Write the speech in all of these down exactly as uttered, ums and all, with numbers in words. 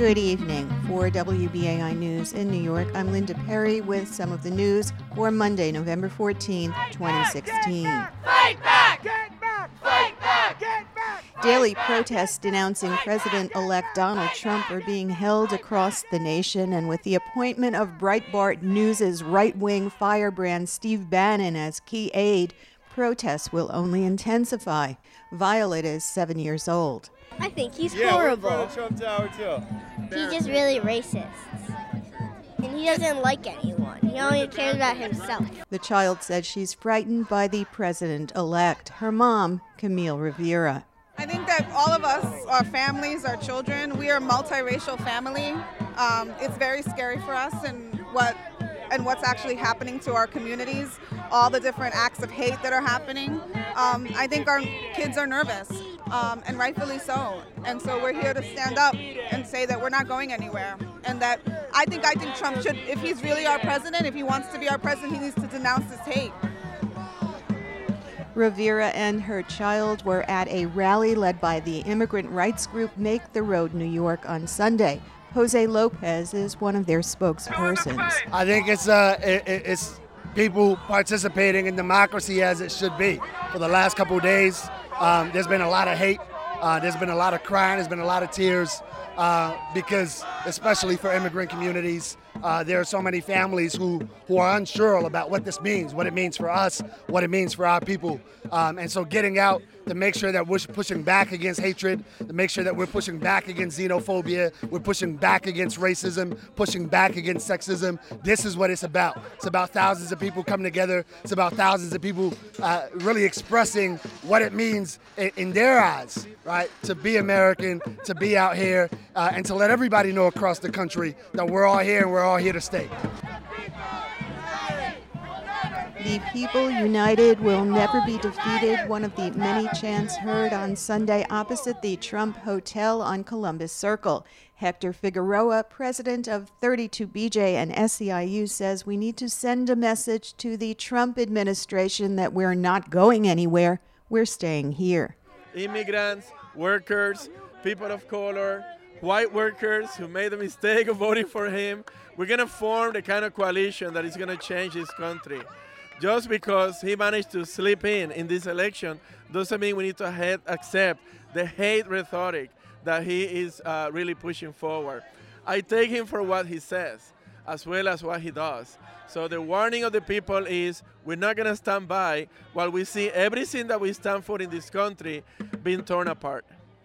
Good evening. For W B A I News in New York, I'm Linda Perry with some of the news for Monday, November fourteenth, twenty sixteen. Fight back! Get back! Fight back! Get back! Daily protests denouncing President-elect Donald Trump are being held across the nation, and with the appointment of Breitbart News' right-wing firebrand Steve Bannon as key aide, protests will only intensify. Violet is seven years old. I think he's yeah, horrible. We're from the Trump Tower too. He's just really racist. And he doesn't like anyone. He only cares about himself. The child said she's frightened by the president-elect. Her mom, Camille Rivera. I think that all of us, our families, our children, we are a multiracial family. Um, it's very scary for us and what and what's actually happening to our communities, all the different acts of hate that are happening. Um, I think our kids are nervous, um, and rightfully so. And so we're here to stand up and say that we're not going anywhere. And that I think I think Trump should, if he's really our president, if he wants to be our president, he needs to denounce this hate. Rivera and her child were at a rally led by the immigrant rights group Make the Road New York on Sunday. Jose Lopez is one of their spokespersons. I think it's uh, it, it's people participating in democracy as it should be. For the last couple of days, um, there's been a lot of hate. Uh, there's been a lot of crying. There's been a lot of tears uh, because, especially for immigrant communities, uh, there are so many families who, who are unsure about what this means, what it means for us, what it means for our people. Um, and so getting out to make sure that we're pushing back against hatred, to make sure that we're pushing back against xenophobia, we're pushing back against racism, pushing back against sexism. This is what it's about. It's about thousands of people coming together. It's about thousands of people uh, really expressing what it means in, in their eyes, right, to be American, to be out here, uh, and to let everybody know across the country that we're all here and we're all here to stay. The people united will never be defeated, one of the many chants heard on Sunday opposite the Trump Hotel on Columbus Circle. Hector Figueroa, president of thirty-two B J and S E I U, says we need to send a message to the Trump administration that we're not going anywhere, we're staying here. Immigrants, workers, people of color, white workers who made the mistake of voting for him, we're going to form the kind of coalition that is going to change this country. Just because he managed to slip in in this election doesn't mean we need to hate, accept the hate rhetoric that he is uh, really pushing forward. I take him for what he says, as well as what he does. So the warning of the people is we're not going to stand by while we see everything that we stand for in this country being torn apart.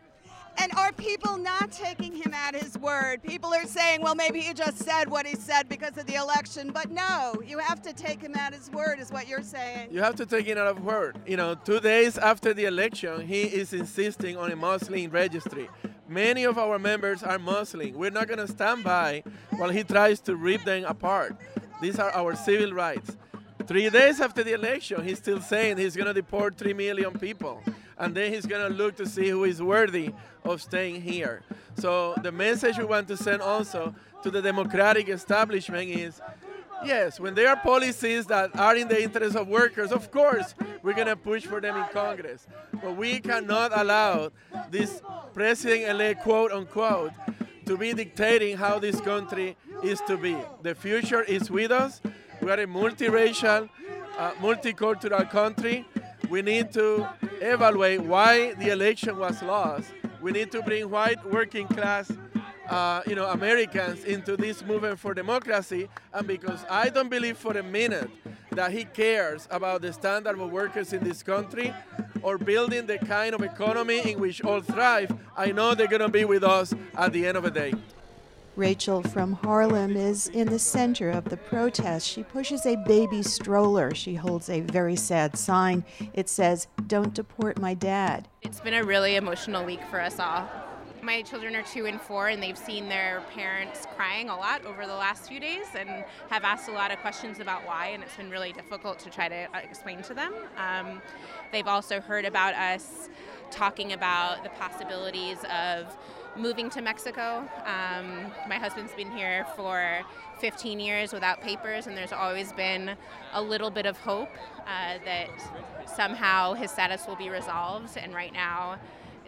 And are people not taking him at his word? People are saying, well, maybe he just said what he said because of the election. But no, you have to take him at his word is what you're saying. You have to take him at his word. You know, two days after the election, he is insisting on a Muslim registry. Many of our members are Muslim. We're not going to stand by while he tries to rip them apart. These are our civil rights. Three days after the election, he's still saying he's going to deport three million people. And then he's going to look to see who is worthy of staying here. So the message we want to send also to the Democratic establishment is, yes, when there are policies that are in the interest of workers, of course, we're going to push for them in Congress. But we cannot allow this president-elect, quote unquote, to be dictating how this country is to be. The future is with us. We are a multiracial, uh, multicultural country. We need to evaluate why the election was lost. We need to bring white working class uh, you know, Americans into this movement for democracy. And because I don't believe for a minute that he cares about the standard of workers in this country or building the kind of economy in which all thrive, I know they're going to be with us at the end of the day. Rachel from Harlem is in the center of the protest. She pushes a baby stroller. She holds a very sad sign. It says, "Don't deport my dad." It's been a really emotional week for us all. My children are two and four, and they've seen their parents crying a lot over the last few days and have asked a lot of questions about why, and it's been really difficult to try to explain to them. Um, they've also heard about us talking about the possibilities of moving to Mexico. Um, my husband's been here for fifteen years without papers, and there's always been a little bit of hope uh, that somehow his status will be resolved, and right now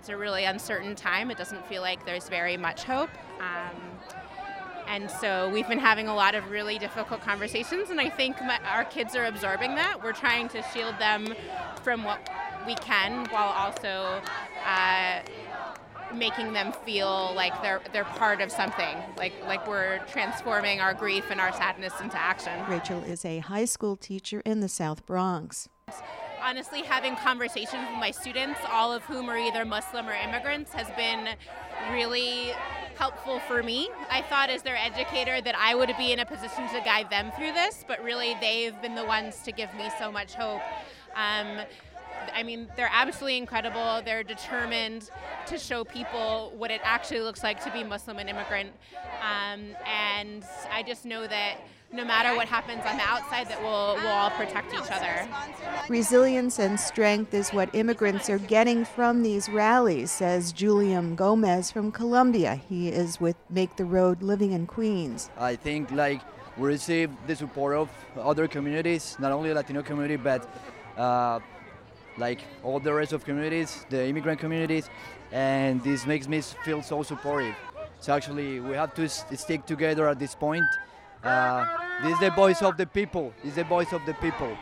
it's a really uncertain time. It doesn't feel like there's very much hope. Um, and so we've been having a lot of really difficult conversations, and I think my, our kids are absorbing that. We're trying to shield them from what we can while also uh, making them feel like they're they're part of something, like like we're transforming our grief and our sadness into action. Rachel is a high school teacher in the South Bronx. Honestly, having conversations with my students, all of whom are either Muslim or immigrants, has been really helpful for me. I thought as their educator that I would be in a position to guide them through this, but really they've been the ones to give me so much hope. Um, I mean, they're absolutely incredible. They're determined to show people what it actually looks like to be Muslim and immigrant. Um, and I just know that no matter what happens on the outside, that we'll, we'll all protect each other. Resilience and strength is what immigrants are getting from these rallies, says Julian Gomez from Colombia. He is with Make the Road living in Queens. I think like we receive the support of other communities, not only Latino community, but uh, like all the rest of communities, the immigrant communities, and this makes me feel so supportive. So actually we have to st- stick together at this point. Uh, this is the voice of the people. This is the voice of the people.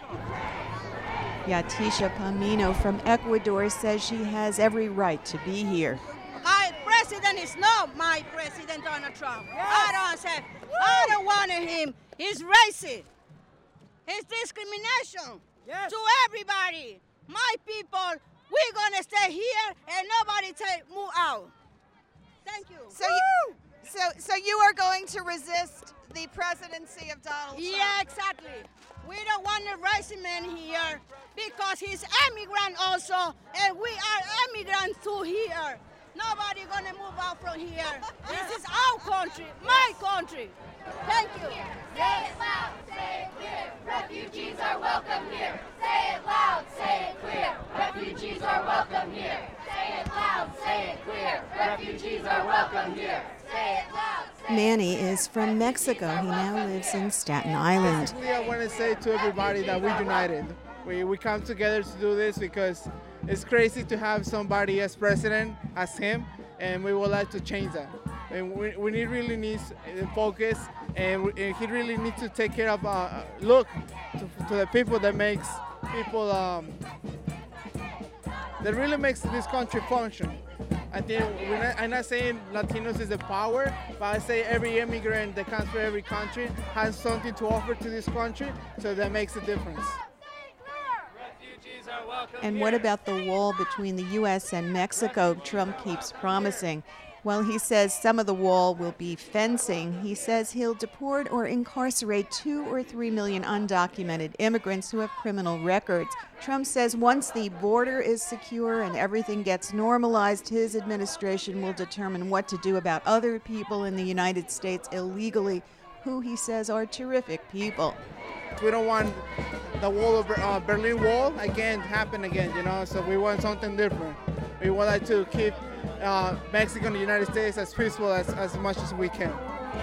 Yatisha Pamino from Ecuador says she has every right to be here. My president is not my president, Donald Trump. Yes. I don't say, I don't want him. He's racist. He's discrimination yes. to everybody. My people, we're gonna stay here and nobody take move out. Thank you. So you, so so you are going to resist the presidency of Donald Trump? Yeah, exactly. We don't want a racist man here because he's immigrant also, and we are immigrants too here. Nobody gonna move out from here. This is our country, my country. Thank you. Say it loud, say it clear. Refugees are welcome here. Say it loud, say it clear. Refugees are welcome here. Say it loud, say it clear. Refugees are welcome here. Say it loud. Manny is from Mexico. He now lives in Staten Island. Basically, I want to say to everybody that we're united. We, we come together to do this because it's crazy to have somebody as president as him, and we would like to change that. And we, we need, really needs focus, and, we, and he really needs to take care of, uh, look to, to the people that makes people, um, that really makes this country function. I think we're not, I'm not saying Latinos is the power, but I say every immigrant that comes from every country has something to offer to this country, so that makes a difference. And what about the wall between the U S and Mexico Trump keeps promising? Well, he says some of the wall will be fencing. He says he'll deport or incarcerate two or three million undocumented immigrants who have criminal records. Trump says once the border is secure and everything gets normalized, his administration will determine what to do about other people in the United States illegally, who he says are terrific people. We don't want the wall of uh, Berlin Wall again happen again, you know, so we want something different. We would like to keep uh, Mexico and the United States as peaceful as, as much as we can.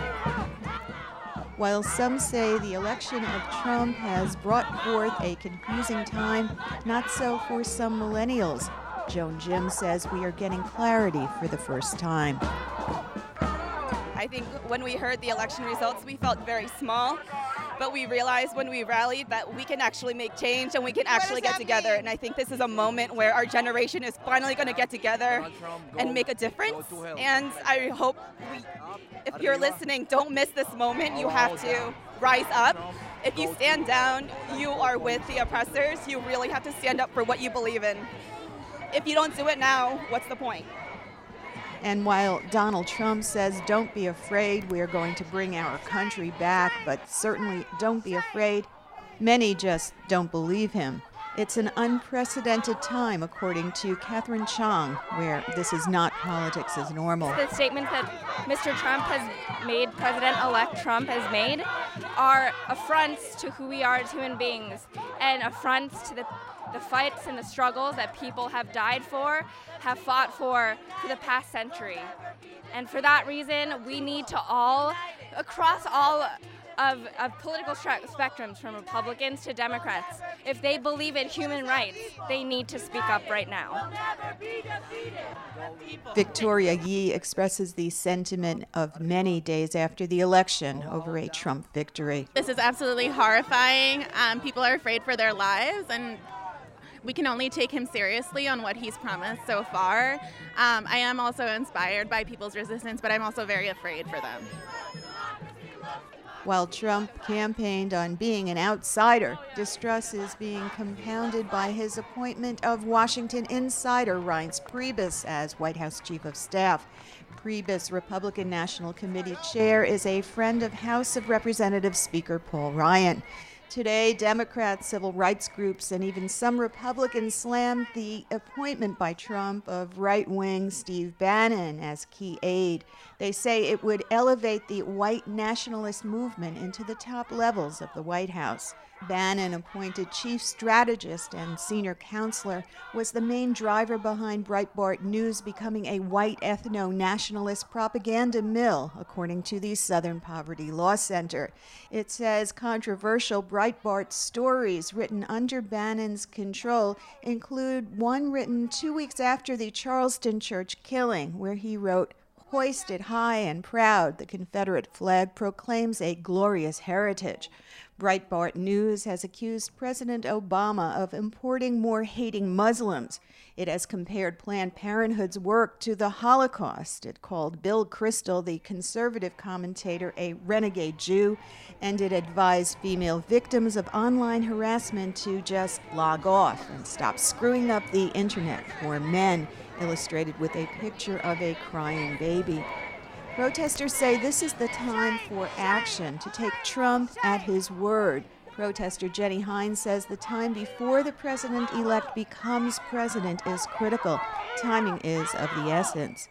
While some say the election of Trump has brought forth a confusing time, not so for some millennials. Joan Jim says we are getting clarity for the first time. I think when we heard the election results, we felt very small, but we realized when we rallied that we can actually make change and we can actually get together. And I think this is a moment where our generation is finally going to get together and make a difference. And I hope we, if you're listening, don't miss this moment. You have to rise up. If you stand down, you are with the oppressors. You really have to stand up for what you believe in. If you don't do it now, what's the point? And while Donald Trump says, don't be afraid, we are going to bring our country back, but certainly don't be afraid, many just don't believe him. It's an unprecedented time, according to Catherine Chong, where this is not politics as normal. The statements that Mister Trump has made, President-elect Trump has made, are affronts to who we are as human beings and affronts to the the fights and the struggles that people have died for, have fought for for the past century. And for that reason, we need to all, across all of, of political stra- spectrums, from Republicans to Democrats, if they believe in human rights, they need to speak up right now. Victoria Yee expresses the sentiment of many days after the election over a Trump victory. This is absolutely horrifying. Um, people are afraid for their lives, and we can only take him seriously on what he's promised so far. Um, I am also inspired by people's resistance, but I'm also very afraid for them. While Trump campaigned on being an outsider, distrust is being compounded by his appointment of Washington insider Reince Priebus as White House Chief of Staff. Priebus, Republican National Committee chair, is a friend of House of Representatives Speaker Paul Ryan. Today, Democrats, civil rights groups, and even some Republicans slammed the appointment by Trump of right-wing Steve Bannon as key aide. They say it would elevate the white nationalist movement into the top levels of the White House. Bannon, appointed chief strategist and senior counselor, was the main driver behind Breitbart News becoming a white ethno-nationalist propaganda mill, according to the Southern Poverty Law Center. It says controversial Breitbart stories written under Bannon's control include one written two weeks after the Charleston church killing, where he wrote, "Hoisted high and proud, the Confederate flag proclaims a glorious heritage." Breitbart News has accused President Obama of importing more hating Muslims. It has compared Planned Parenthood's work to the Holocaust. It called Bill Kristol, the conservative commentator, a renegade Jew, and it advised female victims of online harassment to just log off and stop screwing up the internet for men, illustrated with a picture of a crying baby. Protesters say this is the time for action, to take Trump at his word. Protester Jenny Hines says the time before the president-elect becomes president is critical. Timing is of the essence.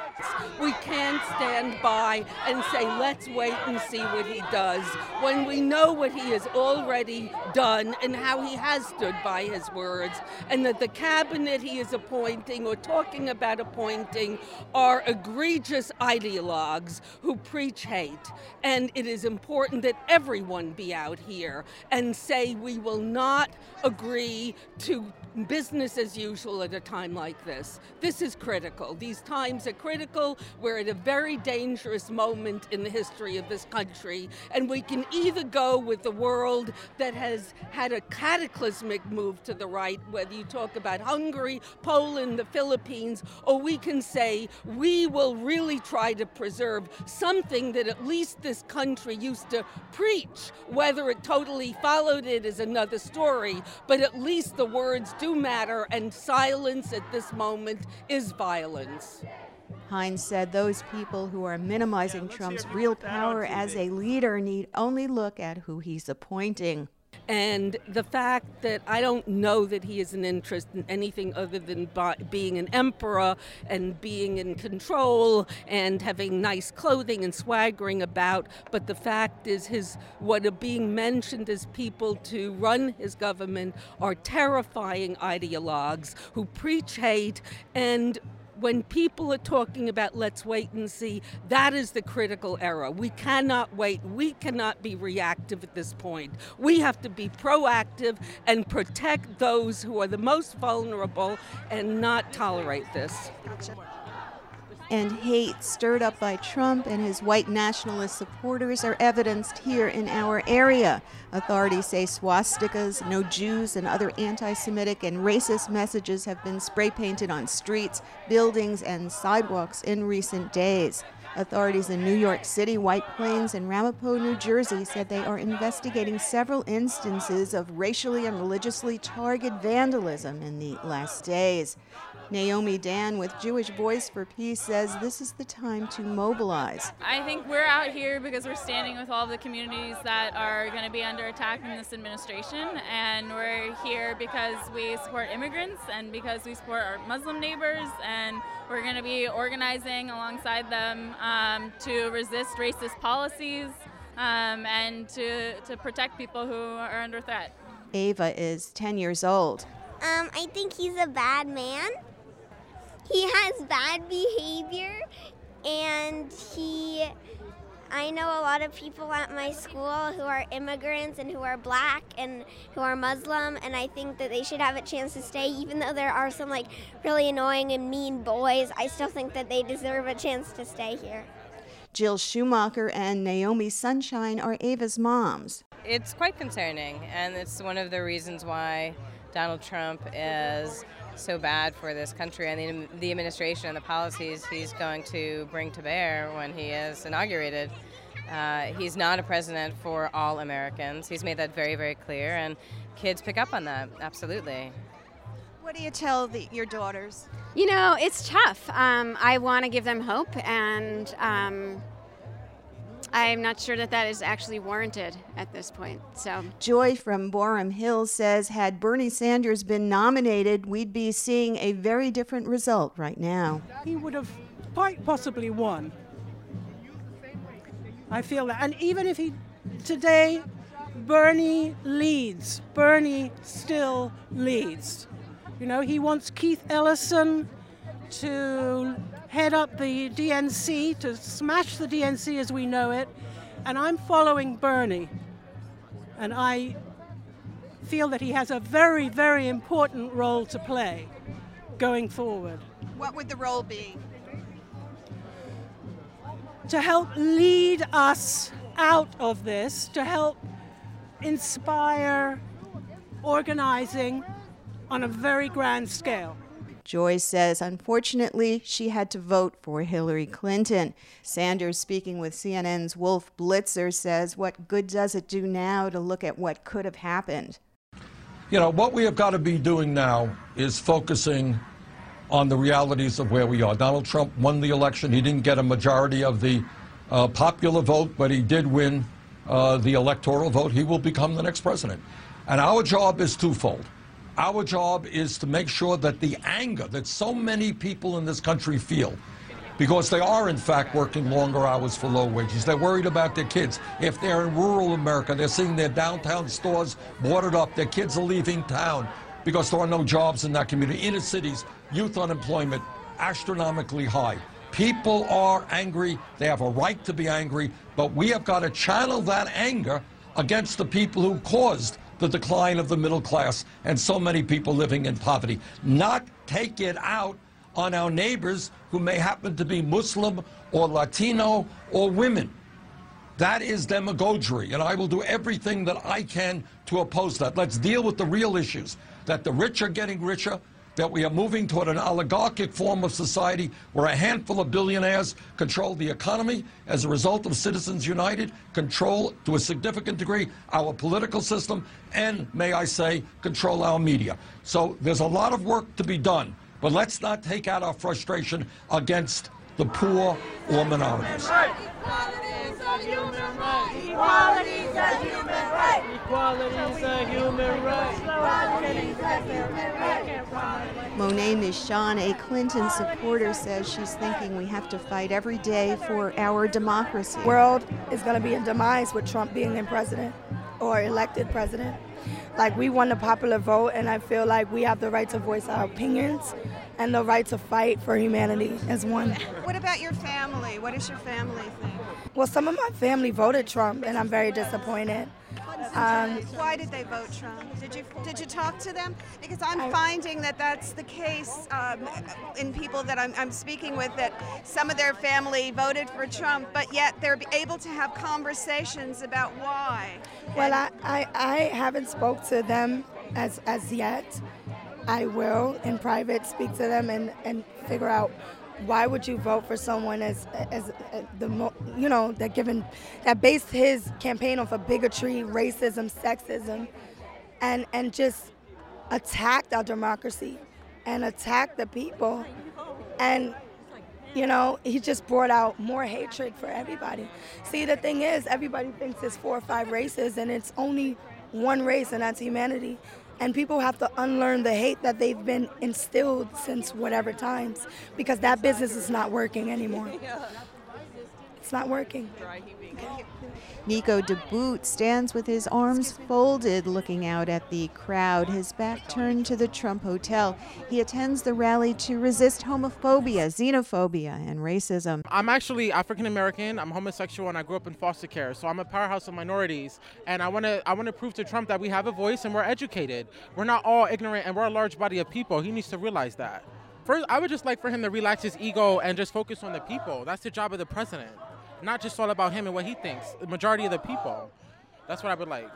We can't stand by and say, let's wait and see what he does, when we know what he has already done and how he has stood by his words, and that the cabinet he is appointing or talking about appointing are egregious ideologues who preach hate. And it is important that everyone be out here and say we will not agree to business as usual at a time like this. This is critical. These times are critical. We're at a very dangerous moment in the history of this country, and we can either go with the world that has had a cataclysmic move to the right, whether you talk about Hungary, Poland, the Philippines, or we can say we will really try to preserve something that at least this country used to preach. Whether it totally followed it is another story, but at least the words do matter, and silence at this moment is violence. Hines said those people who are minimizing Trump's real power as a leader need only look at who he's appointing. And the fact that I don't know that he has an interest in anything other than by being an emperor and being in control and having nice clothing and swaggering about, but the fact is his what are being mentioned as people to run his government are terrifying ideologues who preach hate. And when people are talking about let's wait and see, that is the critical era. We cannot wait. We cannot be reactive at this point. We have to be proactive and protect those who are the most vulnerable and not tolerate this. And hate stirred up by Trump and his white nationalist supporters are evidenced here in our area. Authorities say swastikas, no Jews, and other anti-Semitic and racist messages have been spray painted on streets, buildings, and sidewalks in recent days. Authorities in New York City, White Plains, and Ramapo, New Jersey said they are investigating several instances of racially and religiously targeted vandalism in the last days. Naomi Dan with Jewish Voice for Peace says this is the time to mobilize. I think we're out here because we're standing with all of the communities that are going to be under attack in this administration, and we're here because we support immigrants and because we support our Muslim neighbors, and we're going to be organizing alongside them um, to resist racist policies um, and to, to protect people who are under threat. Ava is ten years old. Um, I think he's a bad man. He has bad behavior, and he I know a lot of people at my school who are immigrants and who are black and who are Muslim, and I think that they should have a chance to stay. Even though there are some like really annoying and mean boys, I still think that they deserve a chance to stay here. Jill Schumacher and Naomi Sunshine are Ava's moms. It's quite concerning, and it's one of the reasons why Donald Trump is so bad for this country and the, the administration and the policies he's going to bring to bear when he is inaugurated. Uh, he's not a president for all Americans. He's made that very, very clear, and kids pick up on that, absolutely. What do you tell the, your daughters? You know, it's tough. Um, I want to give them hope, and um, I'm not sure that that is actually warranted at this point. So, Joy from Borum Hills says, had Bernie Sanders been nominated, we'd be seeing a very different result right now. He would have quite possibly won. I feel that. And even if he, today, Bernie leads. Bernie still leads. You know, he wants Keith Ellison to head up the D N C, to smash the D N C as we know it, and I'm following Bernie. And I feel that he has a very, very important role to play going forward. What would the role be? To help lead us out of this, to help inspire organizing on a very grand scale. Joy says, unfortunately, she had to vote for Hillary Clinton. Sanders, speaking with C N N's Wolf Blitzer, says, what good does it do now to look at what could have happened? You know, what we have got to be doing now is focusing on the realities of where we are. Donald Trump won the election. He didn't get a majority of the uh, popular vote, but he did win uh, the electoral vote. He will become the next president. And our job is twofold. Our job is to make sure that the anger that so many people in this country feel, because they are, in fact, working longer hours for low wages. They're worried about their kids. If they're in rural America, they're seeing their downtown stores boarded up. Their kids are leaving town because there are no jobs in that community. Inner cities, youth unemployment, astronomically high. People are angry. They have a right to be angry, but we have got to channel that anger against the people who caused the decline of the middle class and so many people living in poverty. Not take it out on our neighbors who may happen to be Muslim or Latino or women. That is demagoguery, and I will do everything that I can to oppose that. Let's deal with the real issues, that the rich are getting richer, that we are moving toward an oligarchic form of society where a handful of billionaires control the economy as a result of Citizens United, control to a significant degree our political system, and, may I say, control our media. So there's a lot of work to be done, but let's not take out our frustration against the poor or minorities. Equality is a human right. Equality is a human right. Equality is a human right. Equality is a human right. Monet Michon, a Clinton supporter, says she's thinking we have to fight every day for our democracy. The world is going to be a demise with Trump being in president or elected president. Like, we won the popular vote, and I feel like we have the right to voice our opinions and the right to fight for humanity as one. What about your family? What does your family think? Well, some of my family voted Trump, and I'm very disappointed. Um, Why did they vote Trump? Did you did you talk to them? Because I'm finding that that's the case um, in people that I'm, I'm speaking with, that some of their family voted for Trump, but yet they're able to have conversations about why. Well, I, I, I haven't spoke to them as as yet. I will, in private, speak to them and, and figure out why would you vote for someone as as, as the mo, you know that given that based his campaign off of bigotry, racism, sexism, and and just attacked our democracy and attacked the people, and you know he just brought out more hatred for everybody. See, the thing is, everybody thinks there's four or five races, and it's only one race, and that's humanity. And people have to unlearn the hate that they've been instilled since whatever times, because that business is not working anymore. it's not working. Nico DeBoot stands with his arms folded, looking out at the crowd, his back turned to the Trump Hotel. He attends the rally to resist homophobia, xenophobia, and racism. I'm actually African American, I'm homosexual, and I grew up in foster care, so I'm a powerhouse of minorities. And I want to I want to prove to Trump that we have a voice and we're educated. We're not all ignorant, and we're a large body of people. He needs to realize that. First, I would just like for him to relax his ego and just focus on the people. That's the job of the president. Not just all about him and what he thinks. The majority of the people. That's what I would like.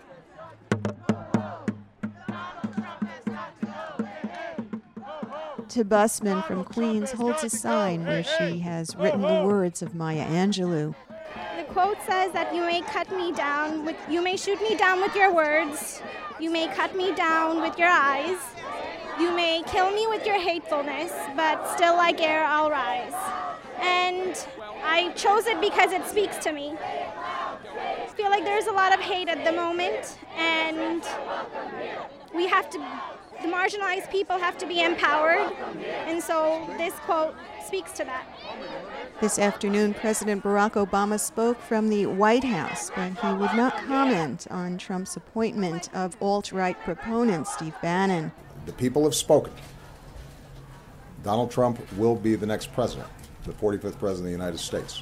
To Busman from Queens holds a sign where she has written the words of Maya Angelou. The quote says that you may cut me down with, you may shoot me down with your words, you may cut me down with your eyes, you may kill me with your hatefulness, but still like air I'll rise. And I chose it because it speaks to me. I feel like there's a lot of hate at the moment, and we have to, the marginalized people have to be empowered, and so this quote speaks to that. This afternoon, President Barack Obama spoke from the White House, but he would not comment on Trump's appointment of alt-right proponent Steve Bannon. The people have spoken. Donald Trump will be the next president, the forty-fifth president of the United States.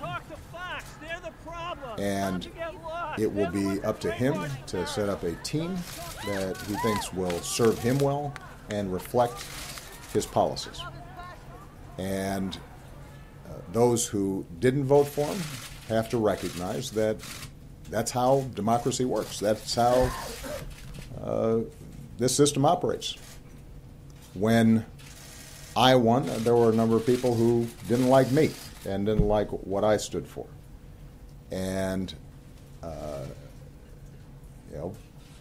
And it will be up to him to set up a team that he thinks will serve him well and reflect his policies. And uh, those who didn't vote for him have to recognize that that's how democracy works. That's how uh, this system operates. When I won, there were a number of people who didn't like me and didn't like what I stood for. And, uh, you know,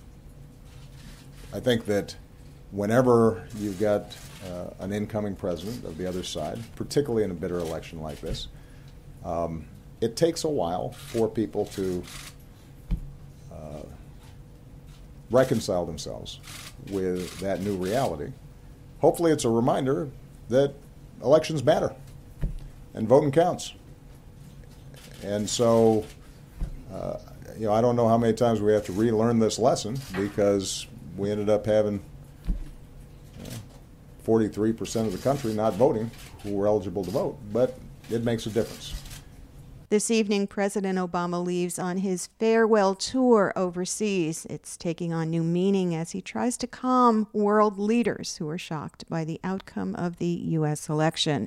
I think that whenever you've got uh, an incoming president of the other side, particularly in a bitter election like this, um, it takes a while for people to uh, reconcile themselves with that new reality. Hopefully it's a reminder that elections matter and voting counts. And so, uh, you know, I don't know how many times we have to relearn this lesson, because we ended up having you know, forty-three percent of the country not voting who were eligible to vote, but it makes a difference. This evening, President Obama leaves on his farewell tour overseas. It's taking on new meaning as he tries to calm world leaders who are shocked by the outcome of the U S election.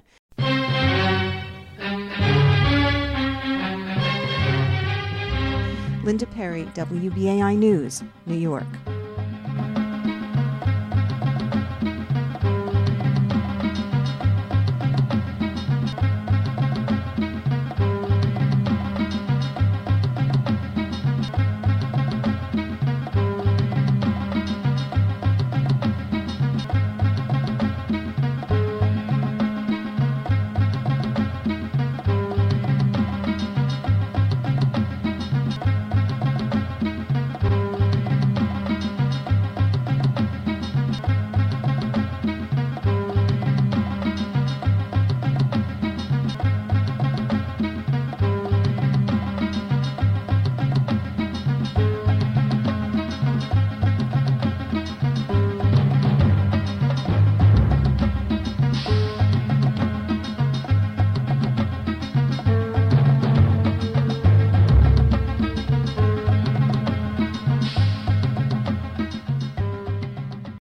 Linda Perry, W B A I News, New York.